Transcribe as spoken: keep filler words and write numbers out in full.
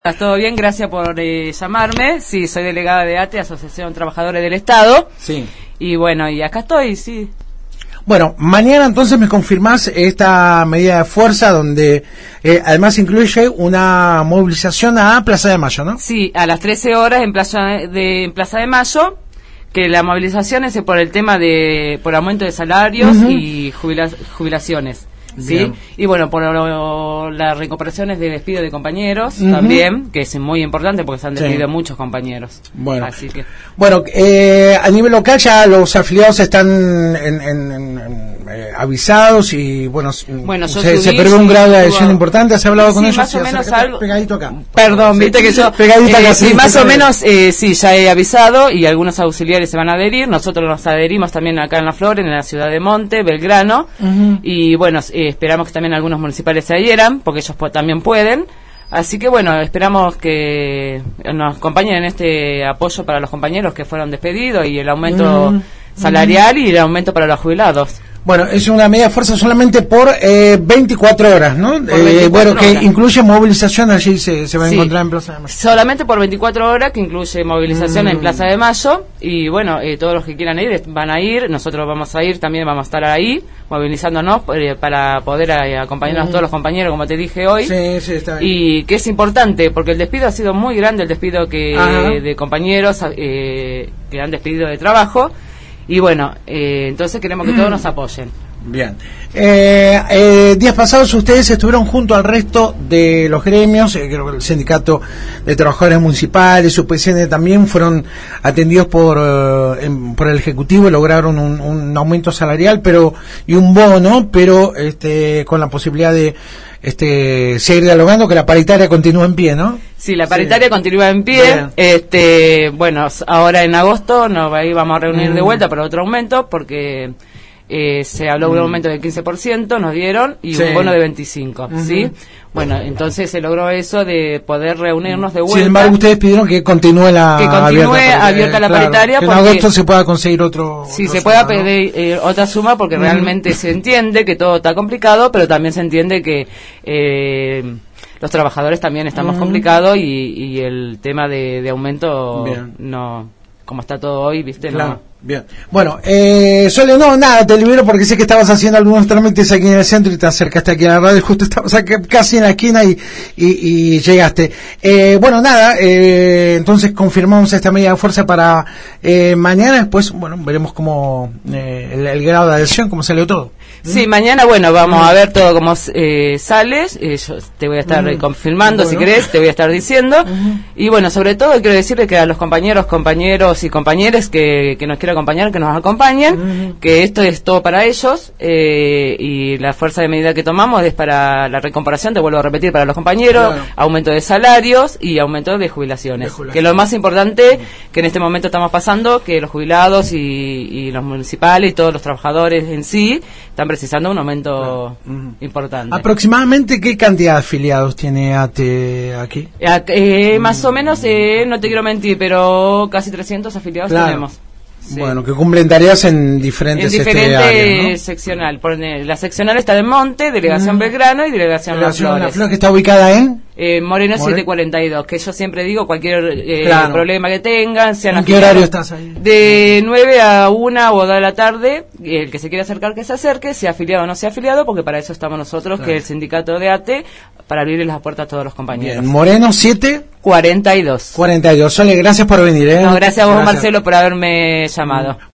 ¿Estás todo bien? Gracias por eh, llamarme. Sí, soy delegada de A T E, Asociación Trabajadores del Estado. Sí. Y bueno, y acá estoy, sí. Bueno, mañana entonces me confirmás esta medida de fuerza donde eh, además incluye una movilización a Plaza de Mayo, ¿no? Sí, a las trece horas en Plaza de, en Plaza de Mayo, que la movilización es por el tema de, por aumento de salarios uh-huh. y jubila, jubilaciones. Sí, bien. Y bueno, por lo, las recuperaciones de despido de compañeros uh-huh. también, que es muy importante porque se han despedido sí. muchos compañeros. Bueno, así que bueno eh, a nivel local ya los afiliados están en, en, en, en, eh, avisados y bueno, bueno se, subí, se perdió un grado de adhesión tuvo... importante. ¿Has hablado sí, con ellos? Más sí, o menos algo pegadito acá. Perdón, sí, viste que yo pegadito eh, acá, sí, sí, más o menos bien. eh, sí, ya he avisado y algunos auxiliares se van a adherir. Nosotros nos adherimos también acá en La Flor, en la ciudad de Monte, Belgrano uh-huh. y bueno, eh, esperamos que también algunos municipales se adhieran, porque ellos pu- también pueden. Así que bueno, esperamos que nos acompañen en este apoyo para los compañeros que fueron despedidos y el aumento mm. salarial y el aumento para los jubilados. Bueno, es una medida de fuerza solamente por eh, veinticuatro horas, ¿no? Eh, bueno, que horas. Incluye movilización, allí se, se va a sí. encontrar en Plaza de Mayo. Solamente por veinticuatro horas, que incluye movilización mm. en Plaza de Mayo. Y bueno, eh, todos los que quieran ir van a ir, nosotros vamos a ir, también vamos a estar ahí, movilizándonos eh, para poder eh, acompañarnos mm. a todos los compañeros, como te dije hoy. Sí, sí, está bien. Y que es importante, porque el despido ha sido muy grande, el despido que eh, de compañeros eh, que han despedido de trabajo. Y bueno, eh, entonces queremos que todos nos apoyen. Bien. Eh, eh, días pasados ustedes estuvieron junto al resto de los gremios, eh, creo que el Sindicato de Trabajadores Municipales, su P C N también fueron atendidos por eh, en, por el Ejecutivo y lograron un, un aumento salarial pero y un bono, pero este con la posibilidad de este seguir dialogando, que la paritaria continúa en pie, ¿no? Sí, la paritaria sí. continúa en pie. Bien. Este, bueno, ahora en agosto nos ahí vamos a reunir mm. de vuelta para otro aumento porque eh, se habló de un aumento del quince por ciento, nos dieron, y sí. un bono de veinticinco por ciento, uh-huh. ¿sí? Bueno, entonces se logró eso de poder reunirnos de vuelta. Sin embargo, ustedes pidieron que continúe la que continúe abierta, abierta la claro, paritaria. Que en agosto se pueda conseguir otro. Sí, otro se pueda suma, pedir ¿no? eh, otra suma porque uh-huh. realmente se entiende que todo está complicado, pero también se entiende que eh, los trabajadores también estamos uh-huh. complicados y, y el tema de, de aumento Bien. no, como está todo hoy, viste, claro. no. Bien. Bueno, eh, Sole, no, nada, te libero porque sé que estabas haciendo algunos trámites aquí en el centro y te acercaste aquí a la radio, justo estabas aquí, casi en la esquina y, y, y llegaste. Eh, bueno, nada, eh, entonces confirmamos esta medida de fuerza para eh, mañana, después, bueno, veremos cómo eh, el, el grado de adhesión, cómo salió todo. Sí, mañana, bueno, vamos a ver todo cómo eh, sales, eh, yo te voy a estar uh-huh. confirmando, bueno. si querés, te voy a estar diciendo, uh-huh. y bueno, sobre todo quiero decirle que a los compañeros, compañeros y compañeras que, que nos quieran acompañar, que nos acompañen, uh-huh. que esto es todo para ellos, eh, y la fuerza de medida que tomamos es para la recomparación, te vuelvo a repetir, para los compañeros, claro. aumento de salarios y aumento de jubilaciones, de jubilación. Que lo más importante uh-huh. que en este momento estamos pasando, que los jubilados y, y los municipales y todos los trabajadores en sí, están precisando un aumento claro. uh-huh. importante. ¿Aproximadamente qué cantidad de afiliados tiene A T E aquí? Eh, eh, uh-huh. Más o menos, eh, no te quiero mentir, pero casi trescientos afiliados claro. tenemos. Sí. Bueno, que cumplen tareas en diferentes, en diferentes este, áreas, ¿no? seccional. Por, la seccional está de Monte, Delegación mm. Belgrano y Delegación, Delegación Las Flores. La Flor, que está ubicada en eh, Moreno More... setecientos cuarenta y dos, que yo siempre digo, cualquier eh, claro. problema que tengan, sean ¿En qué horario estás ahí? De nueve a una o dos de la tarde, el que se quiera acercar que se acerque, sea afiliado o no sea afiliado, porque para eso estamos nosotros, claro. que es el sindicato de A T E, para abrirles las puertas a todos los compañeros. Bien. Moreno siete cuarenta y dos. cuarenta y dos. Sole, gracias por venir, ¿eh? No, gracias a vos, gracias. Marcelo, por haberme llamado.